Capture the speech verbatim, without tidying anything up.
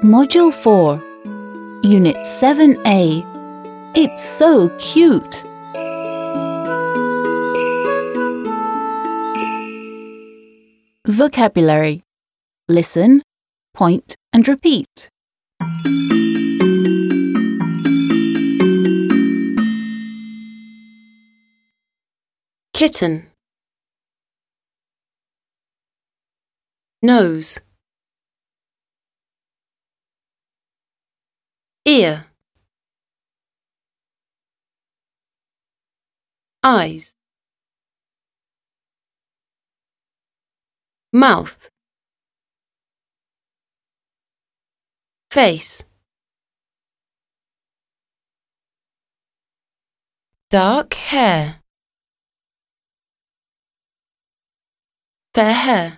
Module four, Unit seven A. It's so cute. Vocabulary. Listen, point and repeat. Kitten. Nose. Ear. Eyes. Mouth. Face. Dark hair. Fair hair.